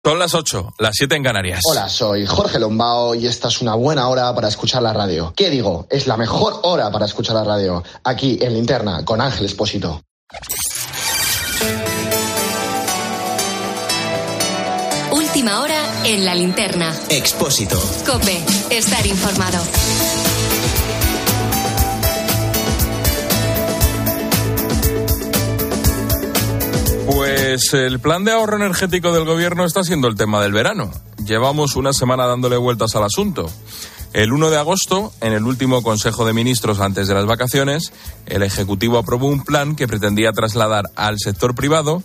Son las 8, las 7 en Canarias. Hola, soy Jorge Lombao y esta es una buena hora para escuchar la radio. ¿Qué digo? Es la mejor hora para escuchar la radio. Aquí en Linterna, con Ángel Expósito. Última hora en la Linterna. Expósito. COPE. Estar informado. Pues el plan de ahorro energético del gobierno está siendo el tema del verano. Llevamos una semana dándole vueltas al asunto. El 1 de agosto, en el último Consejo de Ministros antes de las vacaciones, el Ejecutivo aprobó un plan que pretendía trasladar al sector privado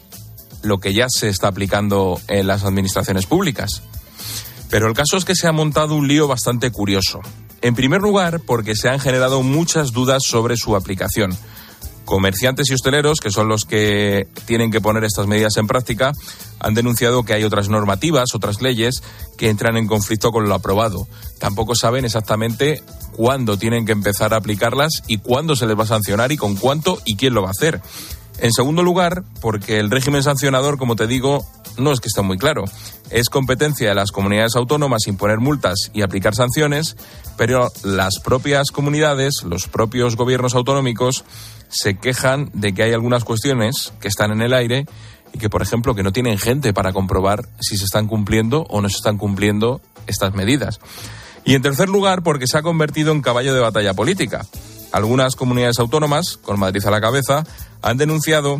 lo que ya se está aplicando en las administraciones públicas. Pero el caso es que se ha montado un lío bastante curioso. En primer lugar, porque se han generado muchas dudas sobre su aplicación. Comerciantes y hosteleros, que son los que tienen que poner estas medidas en práctica, han denunciado que hay otras normativas, otras leyes, que entran en conflicto con lo aprobado. Tampoco saben exactamente cuándo tienen que empezar a aplicarlas y cuándo se les va a sancionar y con cuánto y quién lo va a hacer. En segundo lugar, porque el régimen sancionador, como te digo, no es que esté muy claro. Es competencia de las comunidades autónomas imponer multas y aplicar sanciones, pero las propias comunidades, los propios gobiernos autonómicos, se quejan de que hay algunas cuestiones que están en el aire y que, por ejemplo, que no tienen gente para comprobar si se están cumpliendo o no se están cumpliendo estas medidas. Y en tercer lugar, porque se ha convertido en caballo de batalla política. Algunas comunidades autónomas, con Madrid a la cabeza, han denunciado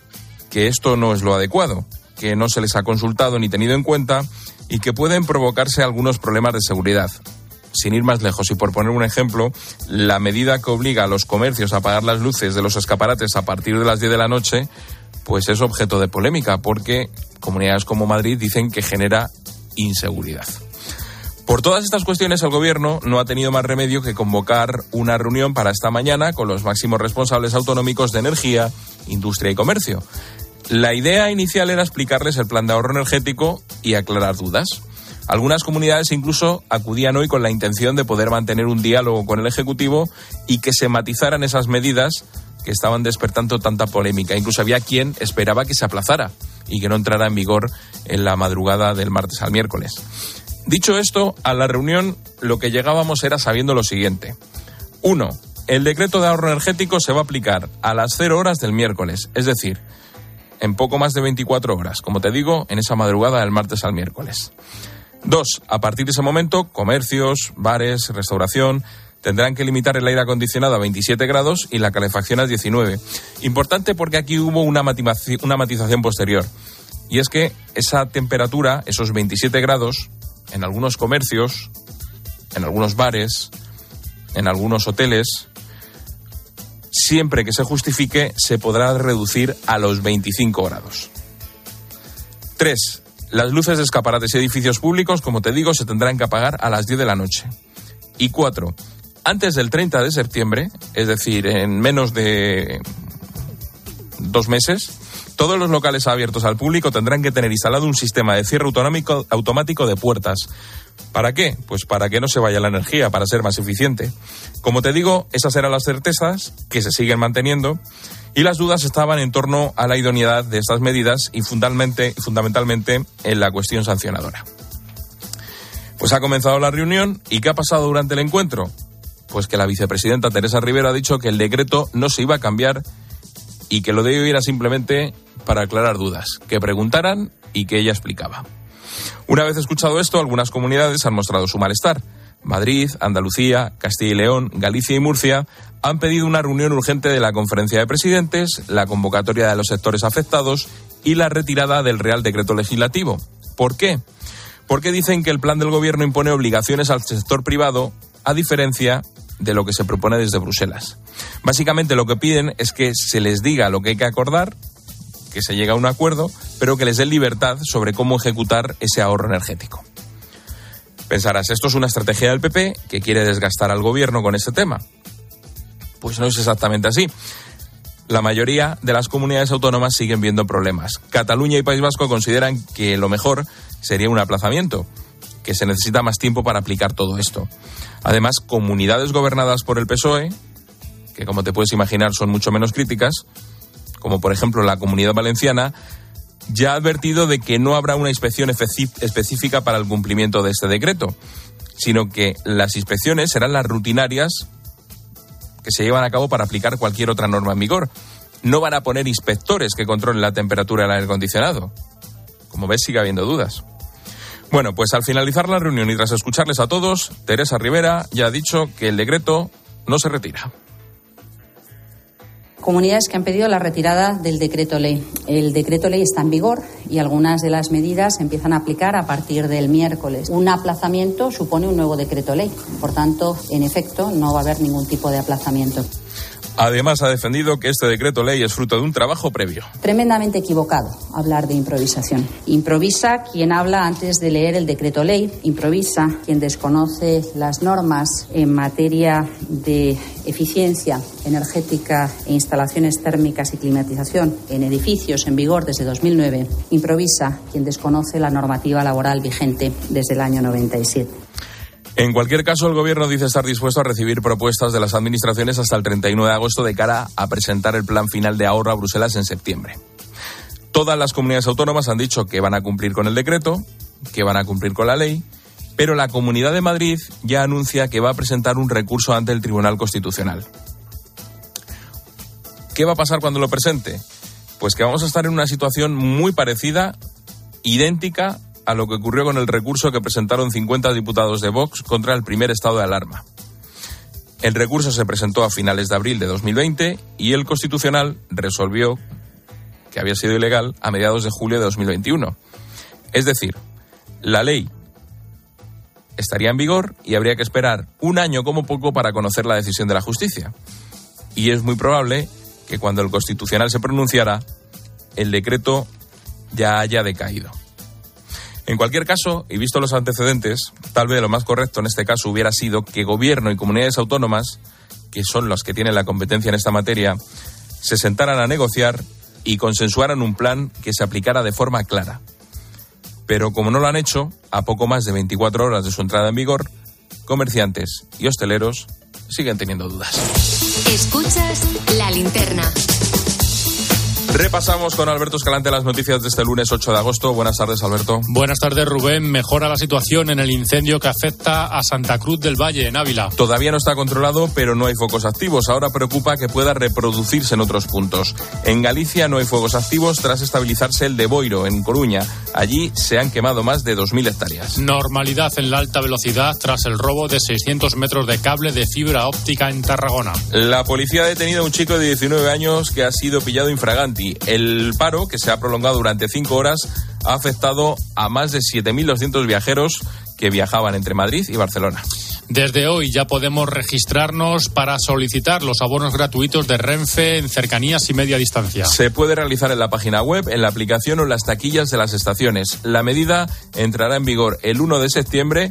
que esto no es lo adecuado, que no se les ha consultado ni tenido en cuenta y que pueden provocarse algunos problemas de seguridad. Sin ir más lejos y por poner un ejemplo, la medida que obliga a los comercios a apagar las luces de los escaparates a partir de las 10 de la noche, pues es objeto de polémica porque comunidades como Madrid dicen que genera inseguridad. Por todas estas cuestiones, el gobierno no ha tenido más remedio que convocar una reunión para esta mañana con los máximos responsables autonómicos de energía, industria y comercio. La idea inicial era explicarles el plan de ahorro energético y aclarar dudas. Algunas comunidades incluso acudían hoy con la intención de poder mantener un diálogo con el Ejecutivo y que se matizaran esas medidas que estaban despertando tanta polémica. Incluso había quien esperaba que se aplazara y que no entrara en vigor en la madrugada del martes al miércoles. Dicho esto, a la reunión lo que llegábamos era sabiendo lo siguiente. 1. El decreto de ahorro energético se va a aplicar a las 0 horas del miércoles, es decir, en poco más de 24 horas, como te digo, en esa madrugada del martes al miércoles. 2. A partir de ese momento, comercios, bares, restauración tendrán que limitar el aire acondicionado a 27 grados y la calefacción a 19. Importante porque aquí hubo una matización posterior. Y es que esa temperatura, esos 27 grados, en algunos comercios, en algunos bares, en algunos hoteles, siempre que se justifique, se podrá reducir a los 25 grados. 3. Las luces de escaparates y edificios públicos, como te digo, se tendrán que apagar a las 10 de la noche. Y 4. Antes del 30 de septiembre, es decir, en menos de 2 meses, todos los locales abiertos al público tendrán que tener instalado un sistema de cierre automático de puertas. ¿Para qué? Pues para que no se vaya la energía, para ser más eficiente. Como te digo, esas eran las certezas que se siguen manteniendo y las dudas estaban en torno a la idoneidad de estas medidas y fundamentalmente en la cuestión sancionadora. Pues ha comenzado la reunión y ¿qué ha pasado durante el encuentro? Pues que la vicepresidenta Teresa Rivero ha dicho que el decreto no se iba a cambiar y que lo de hoy era simplemente para aclarar dudas, que preguntaran y que ella explicaba. Una vez escuchado esto, algunas comunidades han mostrado su malestar. Madrid, Andalucía, Castilla y León, Galicia y Murcia han pedido una reunión urgente de la Conferencia de Presidentes, la convocatoria de los sectores afectados y la retirada del Real Decreto Legislativo. ¿Por qué? Porque dicen que el plan del gobierno impone obligaciones al sector privado, a diferencia de lo que se propone desde Bruselas. Básicamente lo que piden es que se les diga lo que hay que acordar, que se llegue a un acuerdo, pero que les den libertad sobre cómo ejecutar ese ahorro energético. Pensarás, ¿esto es una estrategia del PP que quiere desgastar al gobierno con este tema? Pues no es exactamente así. La mayoría de las comunidades autónomas siguen viendo problemas. Cataluña y País Vasco consideran que lo mejor sería un aplazamiento, que se necesita más tiempo para aplicar todo esto. Además, comunidades gobernadas por el PSOE, que como te puedes imaginar son mucho menos críticas, como por ejemplo la Comunidad Valenciana, ya ha advertido de que no habrá una inspección específica para el cumplimiento de este decreto, sino que las inspecciones serán las rutinarias que se llevan a cabo para aplicar cualquier otra norma en vigor. No van a poner inspectores que controlen la temperatura del aire acondicionado. Como ves, sigue habiendo dudas. Bueno, pues al finalizar la reunión y tras escucharles a todos, Teresa Rivera ya ha dicho que el decreto no se retira. Comunidades que han pedido la retirada del decreto ley. El decreto ley está en vigor y algunas de las medidas se empiezan a aplicar a partir del miércoles. Un aplazamiento supone un nuevo decreto ley. Por tanto, en efecto, no va a haber ningún tipo de aplazamiento. Además, ha defendido que este decreto ley es fruto de un trabajo previo. Tremendamente equivocado hablar de improvisación. Improvisa quien habla antes de leer el decreto ley. Improvisa quien desconoce las normas en materia de eficiencia energética e instalaciones térmicas y climatización en edificios en vigor desde 2009. Improvisa quien desconoce la normativa laboral vigente desde el año 97. En cualquier caso, el Gobierno dice estar dispuesto a recibir propuestas de las administraciones hasta el 31 de agosto de cara a presentar el plan final de ahorro a Bruselas en septiembre. Todas las comunidades autónomas han dicho que van a cumplir con el decreto, que van a cumplir con la ley, pero la Comunidad de Madrid ya anuncia que va a presentar un recurso ante el Tribunal Constitucional. ¿Qué va a pasar cuando lo presente? Pues que vamos a estar en una situación muy parecida, idéntica a lo que ocurrió con el recurso que presentaron 50 diputados de Vox contra el primer estado de alarma. El recurso se presentó a finales de abril de 2020 y el Constitucional resolvió que había sido ilegal a mediados de julio de 2021. Es decir, la ley estaría en vigor y habría que esperar un año como poco para conocer la decisión de la justicia. Y es muy probable que cuando el Constitucional se pronunciara, el decreto ya haya decaído. En cualquier caso, y visto los antecedentes, tal vez lo más correcto en este caso hubiera sido que Gobierno y comunidades autónomas, que son las que tienen la competencia en esta materia, se sentaran a negociar y consensuaran un plan que se aplicara de forma clara. Pero como no lo han hecho, a poco más de 24 horas de su entrada en vigor, comerciantes y hosteleros siguen teniendo dudas. Escuchas La Linterna. Repasamos con Alberto Escalante las noticias de este lunes 8 de agosto. Buenas tardes, Alberto. Buenas tardes, Rubén. Mejora la situación en el incendio que afecta a Santa Cruz del Valle, en Ávila. Todavía no está controlado, pero no hay focos activos. Ahora preocupa que pueda reproducirse en otros puntos. En Galicia no hay fuegos activos tras estabilizarse el de Boiro, en Coruña. Allí se han quemado más de 2.000 hectáreas. Normalidad en la alta velocidad tras el robo de 600 metros de cable de fibra óptica en Tarragona. La policía ha detenido a un chico de 19 años que ha sido pillado infraganti. El paro, que se ha prolongado durante 5 horas, ha afectado a más de 7.200 viajeros que viajaban entre Madrid y Barcelona. Desde hoy ya podemos registrarnos para solicitar los abonos gratuitos de Renfe en cercanías y media distancia. Se puede realizar en la página web, en la aplicación o en las taquillas de las estaciones. La medida entrará en vigor el 1 de septiembre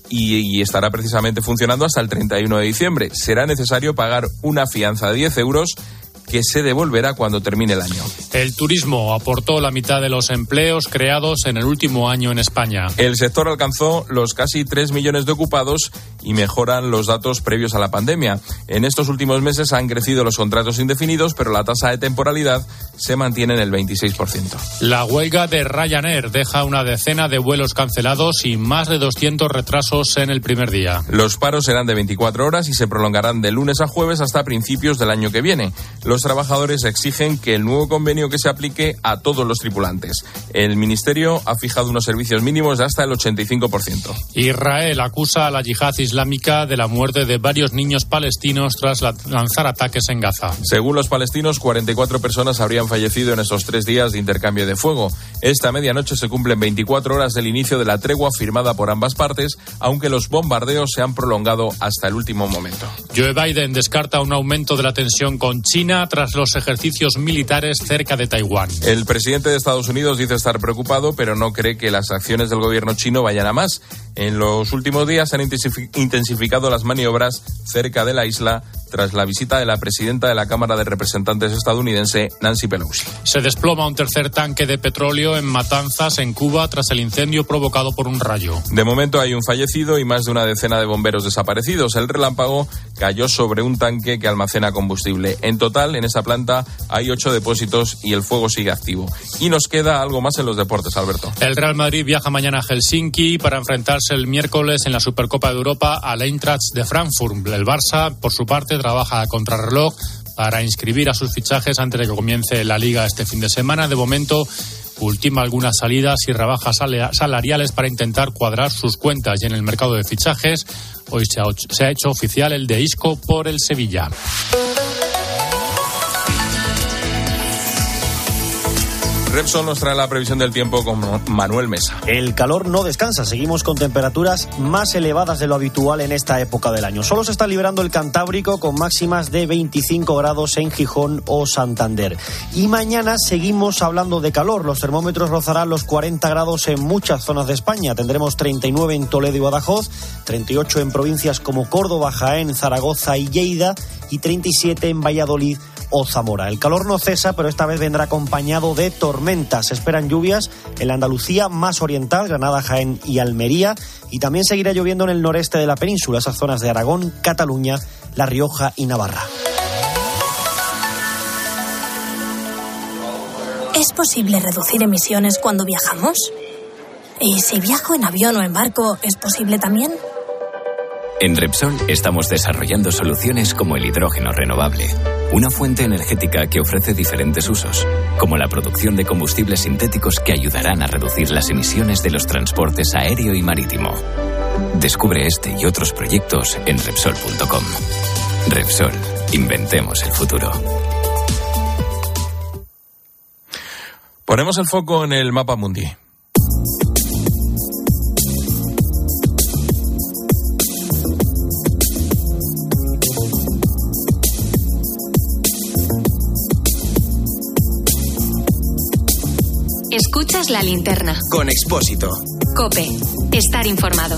y estará precisamente funcionando hasta el 31 de diciembre. Será necesario pagar una fianza de 10 euros que se devolverá cuando termine el año. El turismo aportó la mitad de los empleos creados en el último año en España. El sector alcanzó los casi 3 millones de ocupados y mejoran los datos previos a la pandemia. En estos últimos meses han crecido los contratos indefinidos, pero la tasa de temporalidad se mantiene en el 26%. La huelga de Ryanair deja una decena de vuelos cancelados y más de 200 retrasos en el primer día. Los paros serán de 24 horas y se prolongarán de lunes a jueves hasta principios del año que viene. Los trabajadores exigen que el nuevo convenio que se aplique a todos los tripulantes. El Ministerio ha fijado unos servicios mínimos de hasta el 85%. Israel acusa a la yihad islámica de la muerte de varios niños palestinos tras lanzar ataques en Gaza. Según los palestinos, 44 personas habrían fallecido en estos 3 días de intercambio de fuego. Esta medianoche se cumplen 24 horas del inicio de la tregua firmada por ambas partes, aunque los bombardeos se han prolongado hasta el último momento. Joe Biden descarta un aumento de la tensión con China tras los ejercicios militares cerca de Taiwán. El presidente de Estados Unidos dice estar preocupado, pero no cree que las acciones del gobierno chino vayan a más. En los últimos días se han intensificado las maniobras cerca de la isla tras la visita de la presidenta de la Cámara de Representantes estadounidense, Nancy Pelosi. Se desploma un tercer tanque de petróleo en Matanzas, en Cuba, tras el incendio provocado por un rayo. De momento hay un fallecido y más de una decena de bomberos desaparecidos. El relámpago cayó sobre un tanque que almacena combustible. En total, en esa planta hay 8 depósitos y el fuego sigue activo. Y nos queda algo más en los deportes, Alberto. El Real Madrid viaja mañana a Helsinki para enfrentarse el miércoles en la Supercopa de Europa al Eintracht de Frankfurt. El Barça, por su parte, trabaja a contrarreloj para inscribir a sus fichajes antes de que comience la Liga este fin de semana. De momento, ultima algunas salidas y rebajas salariales para intentar cuadrar sus cuentas. Y en el mercado de fichajes, hoy se ha hecho oficial el de Isco por el Sevilla. Repsol nos trae la previsión del tiempo con Manuel Mesa. El calor no descansa, seguimos con temperaturas más elevadas de lo habitual en esta época del año. Solo se está librando el Cantábrico con máximas de 25 grados en Gijón o Santander. Y mañana seguimos hablando de calor, los termómetros rozarán los 40 grados en muchas zonas de España. Tendremos 39 en Toledo y Badajoz, 38 en provincias como Córdoba, Jaén, Zaragoza y Lleida y 37 en Valladolid o Zamora. El calor no cesa, pero esta vez vendrá acompañado de tormentas. Se esperan lluvias en la Andalucía más oriental, Granada, Jaén y Almería, y también seguirá lloviendo en el noreste de la península, esas zonas de Aragón, Cataluña, La Rioja y Navarra. ¿Es posible reducir emisiones cuando viajamos? ¿Y si viajo en avión o en barco, es posible también? En Repsol estamos desarrollando soluciones como el hidrógeno renovable, una fuente energética que ofrece diferentes usos, como la producción de combustibles sintéticos que ayudarán a reducir las emisiones de los transportes aéreo y marítimo. Descubre este y otros proyectos en Repsol.com. Repsol, inventemos el futuro. Ponemos el foco en el mapa mundi. Escuchas La Linterna. Con Expósito. COPE. Estar informado.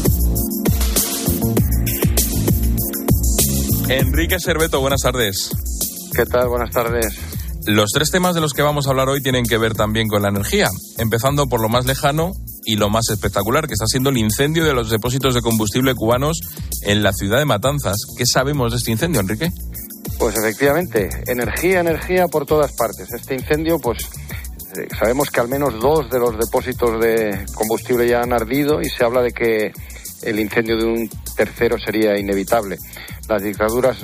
Enrique Serveto, buenas tardes. ¿Qué tal? Buenas tardes. Los 3 temas de los que vamos a hablar hoy tienen que ver también con la energía, empezando por lo más lejano y lo más espectacular, que está siendo el incendio de los depósitos de combustible cubanos en la ciudad de Matanzas. ¿Qué sabemos de este incendio, Enrique? Pues efectivamente, energía por todas partes. Este incendio, pues sabemos que al menos 2 de los depósitos de combustible ya han ardido y se habla de que el incendio de un tercero sería inevitable. Las dictaduras,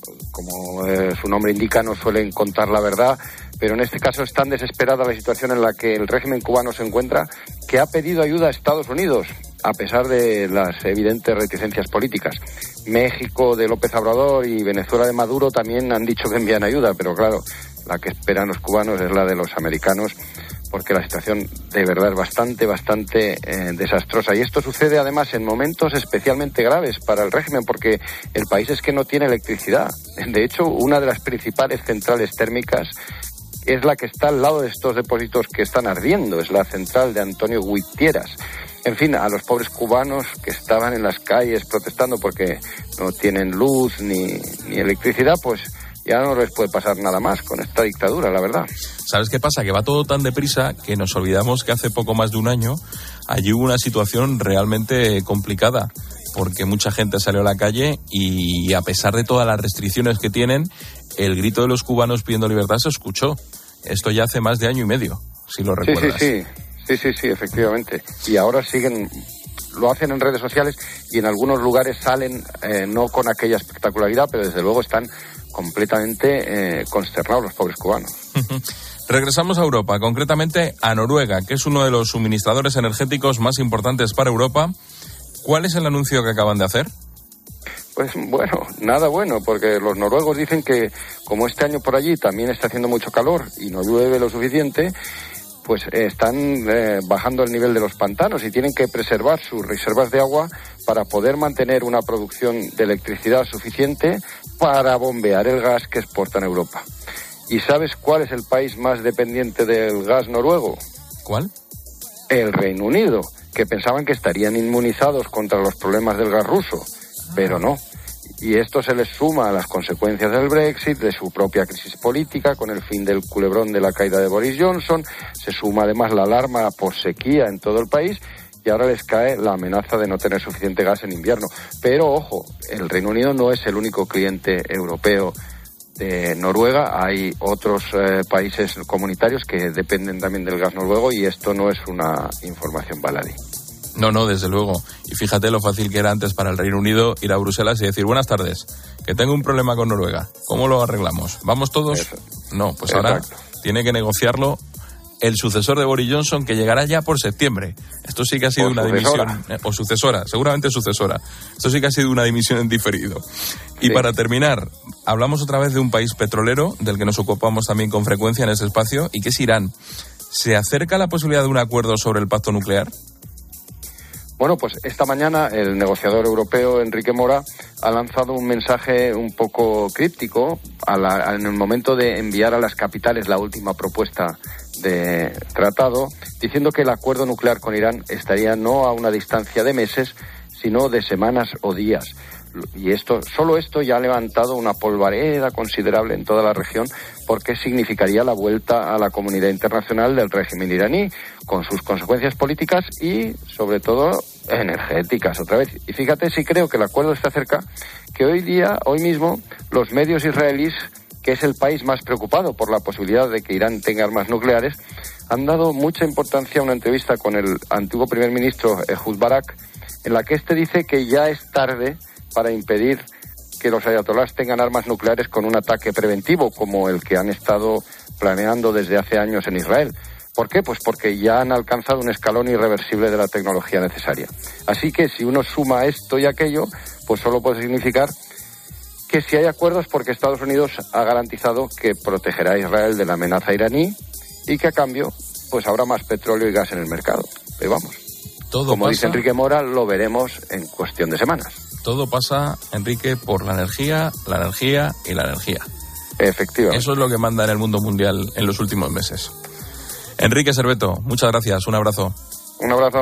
como su nombre indica, no suelen contar la verdad, pero en este caso es tan desesperada la situación en la que el régimen cubano se encuentra que ha pedido ayuda a Estados Unidos, a pesar de las evidentes reticencias políticas. México de López Obrador y Venezuela de Maduro también han dicho que envían ayuda, pero claro, la que esperan los cubanos es la de los americanos, porque la situación de verdad es bastante desastrosa. Y esto sucede además en momentos especialmente graves para el régimen, porque el país es que no tiene electricidad. De hecho, una de las principales centrales térmicas es la que está al lado de estos depósitos que están ardiendo, es la central de Antonio Guitieras. En fin, a los pobres cubanos que estaban en las calles protestando porque no tienen luz ni electricidad, pues ya no les puede pasar nada más con esta dictadura, la verdad. ¿Sabes qué pasa? Que va todo tan deprisa que nos olvidamos que hace poco más de un año allí hubo una situación realmente complicada, porque mucha gente salió a la calle y a pesar de todas las restricciones que tienen, el grito de los cubanos pidiendo libertad se escuchó. Esto ya hace más de año y medio, si lo recuerdas. Sí, efectivamente. Y ahora siguen, lo hacen en redes sociales y en algunos lugares salen no con aquella espectacularidad, pero desde luego están completamente consternados los pobres cubanos. Regresamos a Europa, concretamente a Noruega, que es uno de los suministradores energéticos más importantes para Europa. ¿Cuál es el anuncio que acaban de hacer? Pues bueno, nada bueno, porque los noruegos dicen que como este año por allí también está haciendo mucho calor y no llueve lo suficiente, pues están bajando el nivel de los pantanos y tienen que preservar sus reservas de agua para poder mantener una producción de electricidad suficiente para bombear el gas que exportan a Europa. ¿Y sabes cuál es el país más dependiente del gas noruego? ¿Cuál? El Reino Unido, que pensaban que estarían inmunizados contra los problemas del gas ruso, pero no. Y esto se les suma a las consecuencias del Brexit, de su propia crisis política, con el fin del culebrón de la caída de Boris Johnson. Se suma además la alarma por sequía en todo el país. y ahora les cae la amenaza de no tener suficiente gas en invierno. Pero, ojo, el Reino Unido no es el único cliente europeo de Noruega. Hay otros países comunitarios que dependen también del gas noruego, y esto no es una información baladí. No, desde luego. Y fíjate lo fácil que era antes para el Reino Unido ir a Bruselas y decir: buenas tardes, que tengo un problema con Noruega. ¿Cómo lo arreglamos? ¿Vamos todos? Eso. No, pues ahora tiene que negociarlo el sucesor de Boris Johnson, que llegará ya por septiembre. Esto sí que ha sido una dimisión, o sucesora, seguramente sucesora. Esto sí que ha sido una dimisión en diferido. Y para terminar, hablamos otra vez de un país petrolero, del que nos ocupamos también con frecuencia en este espacio, y que es Irán. ¿Se acerca la posibilidad de un acuerdo sobre el pacto nuclear? Bueno, pues esta mañana el negociador europeo Enrique Mora ha lanzado un mensaje un poco críptico en el momento de enviar a las capitales la última propuesta de tratado, diciendo que el acuerdo nuclear con Irán estaría no a una distancia de meses, sino de semanas o días. Y solo esto ya ha levantado una polvareda considerable en toda la región, porque significaría la vuelta a la comunidad internacional del régimen iraní, con sus consecuencias políticas y, sobre todo, energéticas otra vez. Y fíjate, si creo que el acuerdo está cerca, que hoy mismo, los medios israelíes, que es el país más preocupado por la posibilidad de que Irán tenga armas nucleares, han dado mucha importancia a una entrevista con el antiguo primer ministro Ehud Barak, en la que dice que ya es tarde para impedir que los ayatolás tengan armas nucleares con un ataque preventivo, como el que han estado planeando desde hace años en Israel. ¿Por qué? Pues porque ya han alcanzado un escalón irreversible de la tecnología necesaria. Así que si uno suma esto y aquello, pues solo puede significar que si hay acuerdos, porque Estados Unidos ha garantizado que protegerá a Israel de la amenaza iraní y que a cambio pues habrá más petróleo y gas en el mercado. Pero vamos, como dice Enrique Mora, lo veremos en cuestión de semanas. Todo pasa, Enrique, por la energía y la energía. Efectivamente. Eso es lo que manda en el mundo mundial en los últimos meses. Enrique Serveto, muchas gracias. Un abrazo. Un abrazo.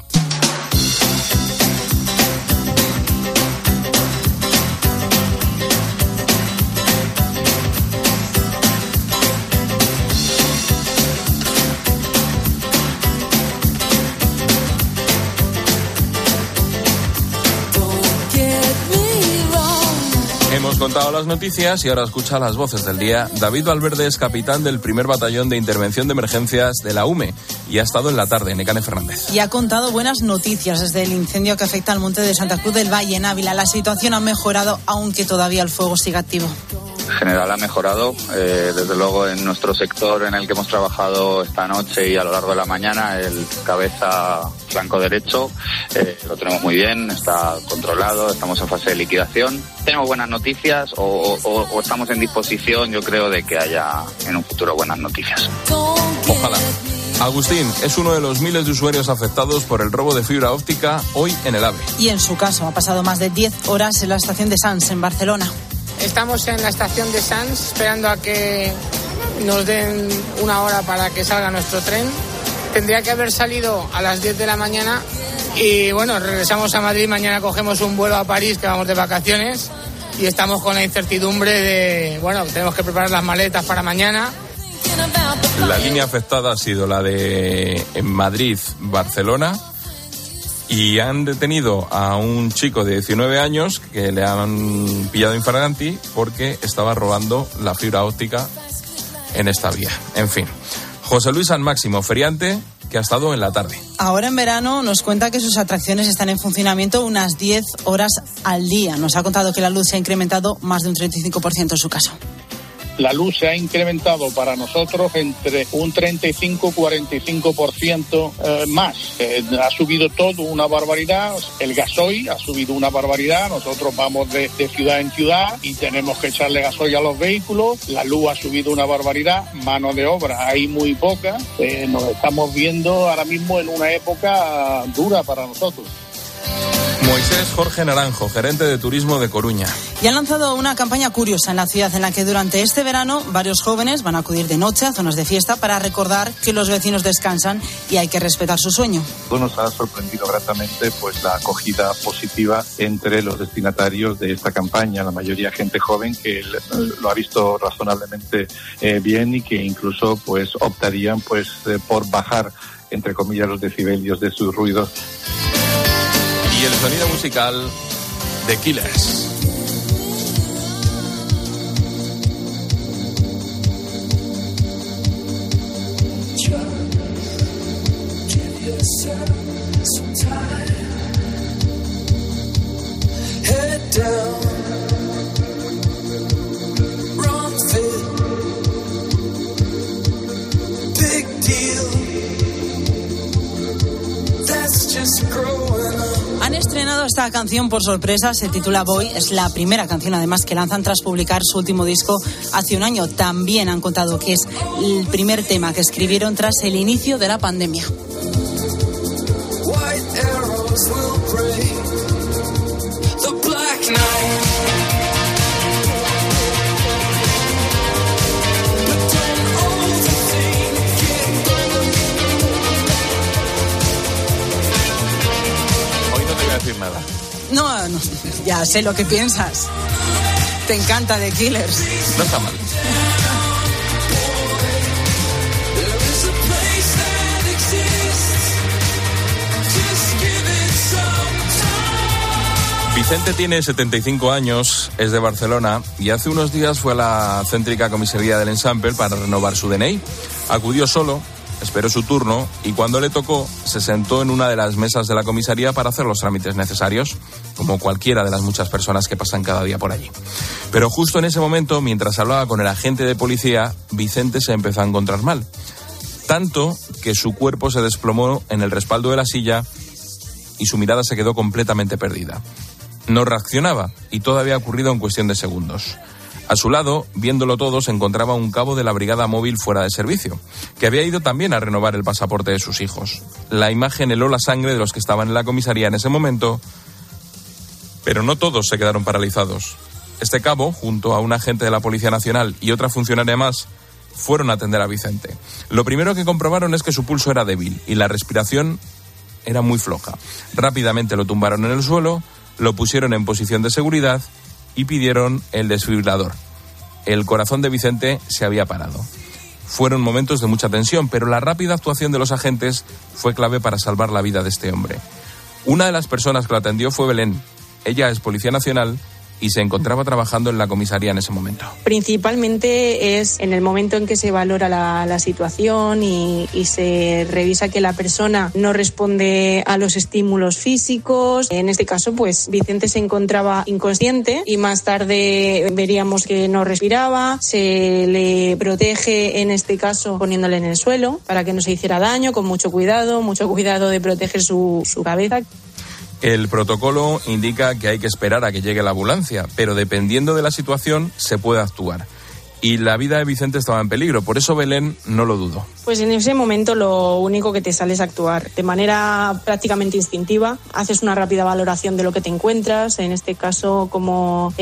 Hemos contado las noticias y ahora escucha las voces del día. David Valverde es capitán del primer batallón de intervención de emergencias de la UME y ha estado en la tarde. Nekane Fernández. Y ha contado buenas noticias desde el incendio que afecta al monte de Santa Cruz del Valle en Ávila. La situación ha mejorado, aunque todavía el fuego sigue activo. En general ha mejorado, desde luego en nuestro sector en el que hemos trabajado esta noche y a lo largo de la mañana, el cabeza flanco derecho, lo tenemos muy bien, está controlado, estamos en fase de liquidación. Tenemos buenas noticias o estamos en disposición, yo creo, de que haya en un futuro buenas noticias. Ojalá. Agustín es uno de los miles de usuarios afectados por el robo de fibra óptica hoy en el AVE. Y en su caso ha pasado más de 10 horas en la estación de Sants, en Barcelona. Estamos en la estación de Sants esperando a que nos den una hora para que salga nuestro tren. Tendría que haber salido a las 10 de la mañana y bueno, regresamos a Madrid. Mañana cogemos un vuelo a París, que vamos de vacaciones, y estamos con la incertidumbre de, bueno, tenemos que preparar las maletas para mañana. La línea afectada ha sido la de Madrid-Barcelona. Y han detenido a un chico de 19 años que le han pillado infraganti porque estaba robando la fibra óptica en esta vía. En fin, José Luis San Máximo, feriante, que ha estado en la tarde. Ahora en verano nos cuenta que sus atracciones están en funcionamiento unas 10 horas al día. Nos ha contado que la luz se ha incrementado más de un 35% en su caso. La luz se ha incrementado para nosotros entre un 35-45% más. Ha subido todo una barbaridad. El gasoil ha subido una barbaridad. Nosotros vamos de ciudad en ciudad y tenemos que echarle gasoil a los vehículos. La luz ha subido una barbaridad. Mano de obra hay muy poca. Nos estamos viendo ahora mismo en una época dura para nosotros. Moisés Jorge Naranjo, gerente de turismo de Coruña. Y han lanzado una campaña curiosa en la ciudad en la que durante este verano varios jóvenes van a acudir de noche a zonas de fiesta para recordar que los vecinos descansan y hay que respetar su sueño. Nos ha sorprendido gratamente pues la acogida positiva entre los destinatarios de esta campaña, la mayoría gente joven que lo ha visto razonablemente bien y que incluso pues optarían pues por bajar entre comillas, los decibelios de sus ruidos. Y el sonido musical de Killers. Han estrenado esta canción por sorpresa, se titula Boy, es la primera canción además que lanzan tras publicar su último disco hace un año. También han contado que es el primer tema que escribieron tras el inicio de la pandemia. Nada. No, ya sé lo que piensas. Te encanta The Killers. No está mal. Vicente tiene 75 años, es de Barcelona y hace unos días fue a la céntrica comisaría del Ensample para renovar su DNI. Acudió solo, esperó su turno y cuando le tocó se sentó en una de las mesas de la comisaría para hacer los trámites necesarios, como cualquiera de las muchas personas que pasan cada día por allí. Pero justo en ese momento, mientras hablaba con el agente de policía, Vicente se empezó a encontrar mal. Tanto que su cuerpo se desplomó en el respaldo de la silla y su mirada se quedó completamente perdida. No reaccionaba y todo había ocurrido en cuestión de segundos. A su lado, viéndolo todo, se encontraba un cabo de la brigada móvil fuera de servicio, que había ido también a renovar el pasaporte de sus hijos. La imagen heló la sangre de los que estaban en la comisaría en ese momento, pero no todos se quedaron paralizados. Este cabo, junto a un agente de la Policía Nacional y otra funcionaria más, fueron a atender a Vicente. Lo primero que comprobaron es que su pulso era débil y la respiración era muy floja. Rápidamente lo tumbaron en el suelo, lo pusieron en posición de seguridad y pidieron el desfibrilador. El corazón de Vicente se había parado. Fueron momentos de mucha tensión, pero la rápida actuación de los agentes fue clave para salvar la vida de este hombre. Una de las personas que lo atendió fue Belén. Ella es Policía Nacional y se encontraba trabajando en la comisaría en ese momento. Principalmente es en el momento en que se valora la situación y se revisa que la persona no responde a los estímulos físicos. En este caso, pues Vicente se encontraba inconsciente y más tarde veríamos que no respiraba. Se le protege, en este caso, poniéndole en el suelo para que no se hiciera daño, con mucho cuidado de proteger su cabeza. El protocolo indica que hay que esperar a que llegue la ambulancia, pero dependiendo de la situación se puede actuar. Y la vida de Vicente estaba en peligro, por eso Belén no lo dudó. Pues en ese momento lo único que te sale es actuar. De manera prácticamente instintiva, haces una rápida valoración de lo que te encuentras. En este caso, como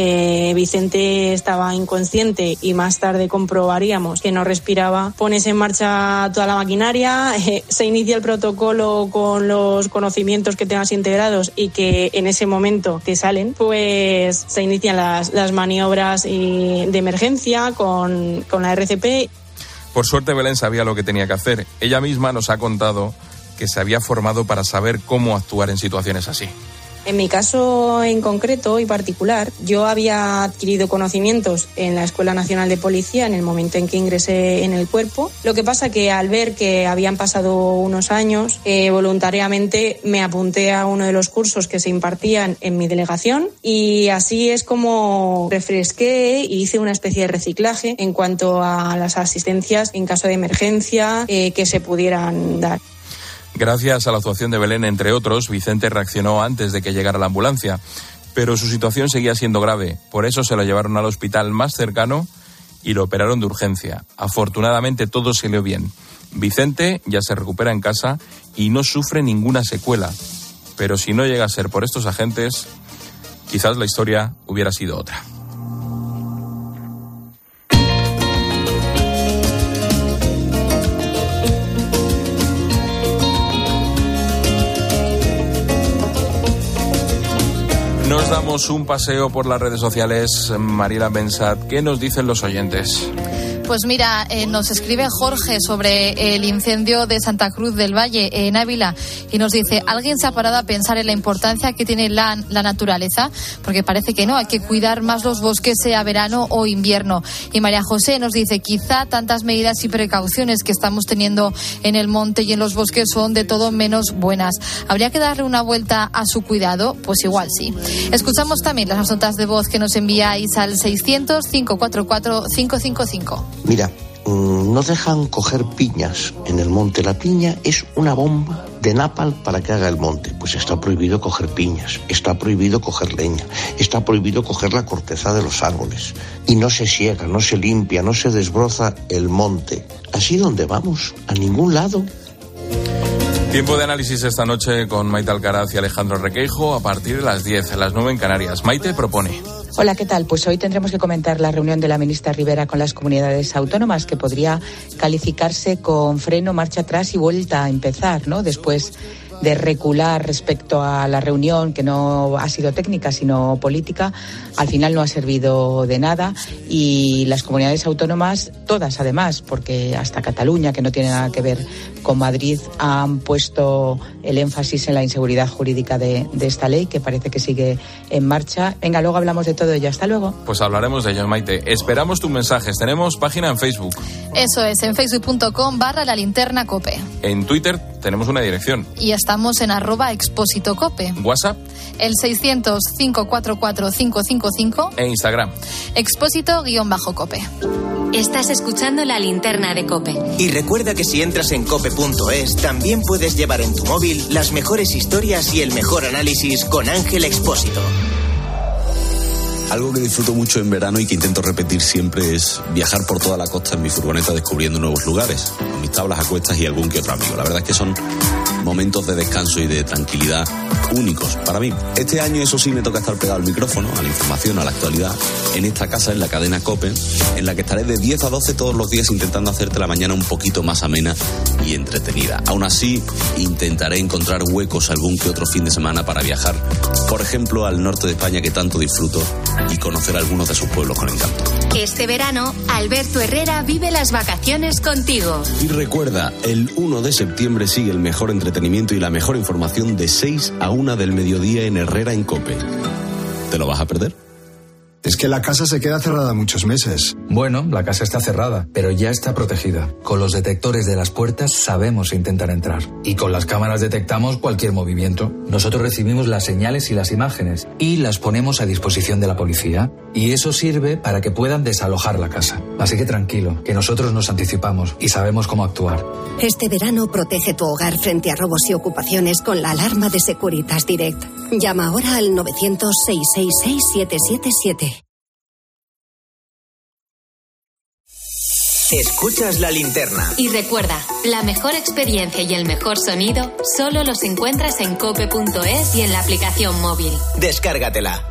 Vicente estaba inconsciente y más tarde comprobaríamos que no respiraba, pones en marcha toda la maquinaria, se inicia el protocolo con los conocimientos que tengas integrados y que en ese momento te salen, pues se inician las maniobras de emergencia con la RCP. Por suerte Belén sabía lo que tenía que hacer. Ella misma nos ha contado que se había formado para saber cómo actuar en situaciones así. En mi caso en concreto y particular, yo había adquirido conocimientos en la Escuela Nacional de Policía en el momento en que ingresé en el cuerpo. Lo que pasa que al ver que habían pasado unos años, voluntariamente me apunté a uno de los cursos que se impartían en mi delegación y así es como refresqué y hice una especie de reciclaje en cuanto a las asistencias en caso de emergencia que se pudieran dar. Gracias a la actuación de Belén, entre otros, Vicente reaccionó antes de que llegara la ambulancia, pero su situación seguía siendo grave. Por eso se lo llevaron al hospital más cercano y lo operaron de urgencia. Afortunadamente todo salió bien. Vicente ya se recupera en casa y no sufre ninguna secuela. Pero si no llega a ser por estos agentes, quizás la historia hubiera sido otra. Nos damos un paseo por las redes sociales. Mariela Bensat, ¿qué nos dicen los oyentes? Pues mira, nos escribe Jorge sobre el incendio de Santa Cruz del Valle, en Ávila, y nos dice: ¿alguien se ha parado a pensar en la importancia que tiene la naturaleza? Porque parece que no, hay que cuidar más los bosques, sea verano o invierno. Y María José nos dice: quizá tantas medidas y precauciones que estamos teniendo en el monte y en los bosques son de todo menos buenas. ¿Habría que darle una vuelta a su cuidado? Pues igual sí. Escuchamos también las notas de voz que nos enviáis al 600-544-555. Mira, nos dejan coger piñas en el monte. La piña es una bomba de napalm para que haga el monte. Pues está prohibido coger piñas, está prohibido coger leña, está prohibido coger la corteza de los árboles. Y no se siega, no se limpia, no se desbroza el monte. ¿Así dónde vamos? ¿A ningún lado? Tiempo de análisis esta noche con Maite Alcaraz y Alejandro Requeijo a partir de las 10, a las 9 en Canarias. Maite propone. Hola, ¿qué tal? Pues hoy tendremos que comentar la reunión de la ministra Rivera con las comunidades autónomas, que podría calificarse con freno, marcha atrás y vuelta a empezar, ¿no? Después de recular respecto a la reunión, que no ha sido técnica sino política, al final no ha servido de nada, y las comunidades autónomas, todas además, porque hasta Cataluña, que no tiene nada que ver con Madrid, han puesto el énfasis en la inseguridad jurídica de esta ley, que parece que sigue en marcha. Venga, luego hablamos de todo ello. Hasta luego. Pues hablaremos de ello, Maite. Esperamos tus mensajes. Tenemos página en Facebook. Eso es, en facebook.com/lalinternacope. En Twitter tenemos una dirección. Y estamos en @expósitocope. WhatsApp. El 600-544-555. E Instagram. Expósito_cope. Estás escuchando La Linterna de COPE. Y recuerda que si entras en cope.es, también puedes llevar en tu móvil las mejores historias y el mejor análisis con Ángel Expósito. Algo que disfruto mucho en verano y que intento repetir siempre es viajar por toda la costa en mi furgoneta descubriendo nuevos lugares, con mis tablas a cuestas y algún que otro amigo. La verdad es que son momentos de descanso y de tranquilidad únicos para mí. Este año, eso sí, me toca estar pegado al micrófono, a la información, a la actualidad, en esta casa, en la cadena COPE, en la que estaré de 10 a 12 todos los días intentando hacerte la mañana un poquito más amena y entretenida. Aún así, intentaré encontrar huecos algún que otro fin de semana para viajar, por ejemplo, al norte de España, que tanto disfruto, y conocer algunos de sus pueblos con encanto. Este verano, Alberto Herrera vive las vacaciones contigo. Y recuerda, el 1 de septiembre sigue el mejor entretenimiento y la mejor información de 6 a 1 del mediodía en Herrera en COPE. ¿Te lo vas a perder? Es que la casa se queda cerrada muchos meses. Bueno, la casa está cerrada, pero ya está protegida. Con los detectores de las puertas sabemos intentar entrar. Y con las cámaras detectamos cualquier movimiento. Nosotros recibimos las señales y las imágenes y las ponemos a disposición de la policía. Y eso sirve para que puedan desalojar la casa. Así que tranquilo, que nosotros nos anticipamos y sabemos cómo actuar. Este verano protege tu hogar frente a robos y ocupaciones con la alarma de Securitas Direct. Llama ahora al 900-666-777. Escuchas La Linterna. Y recuerda, la mejor experiencia y el mejor sonido solo los encuentras en cope.es y en la aplicación móvil. Descárgatela.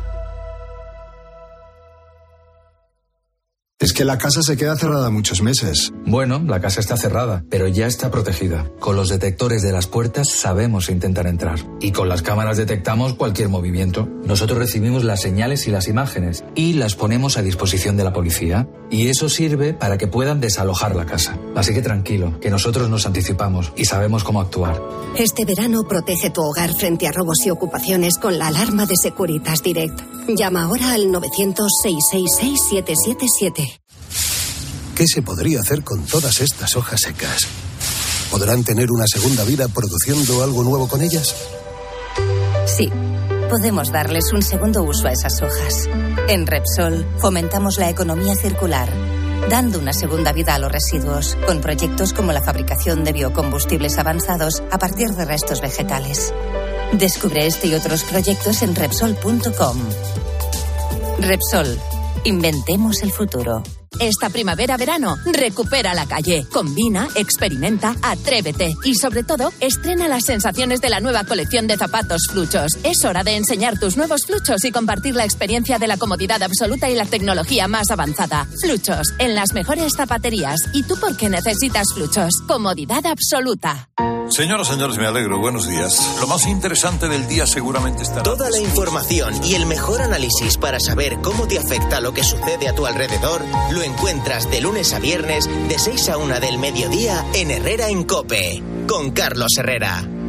Es que la casa se queda cerrada muchos meses. Bueno, la casa está cerrada, pero ya está protegida. Con los detectores de las puertas sabemos intentar entrar. Y con las cámaras detectamos cualquier movimiento. Nosotros recibimos las señales y las imágenes y las ponemos a disposición de la policía. Y eso sirve para que puedan desalojar la casa. Así que tranquilo, que nosotros nos anticipamos y sabemos cómo actuar. Este verano protege tu hogar frente a robos y ocupaciones con la alarma de Securitas Direct. Llama ahora al 900-666-777. ¿Qué se podría hacer con todas estas hojas secas? ¿Podrán tener una segunda vida produciendo algo nuevo con ellas? Sí, podemos darles un segundo uso a esas hojas. En Repsol fomentamos la economía circular, dando una segunda vida a los residuos, con proyectos como la fabricación de biocombustibles avanzados a partir de restos vegetales. Descubre este y otros proyectos en Repsol.com. Repsol. Inventemos el futuro. Esta primavera-verano, recupera la calle. Combina, experimenta, atrévete. Y sobre todo, estrena las sensaciones de la nueva colección de zapatos Fluchos. Es hora de enseñar tus nuevos Fluchos y compartir la experiencia de la comodidad absoluta y la tecnología más avanzada. Fluchos, en las mejores zapaterías. ¿Y tú por qué necesitas Fluchos? Comodidad absoluta. Señoras, señores, me alegro. Buenos días. Lo más interesante del día seguramente estará... Toda la información y el mejor análisis para saber cómo te afecta lo que sucede a tu alrededor lo encuentras de lunes a viernes de 6 a 1 del mediodía en Herrera en COPE, con Carlos Herrera.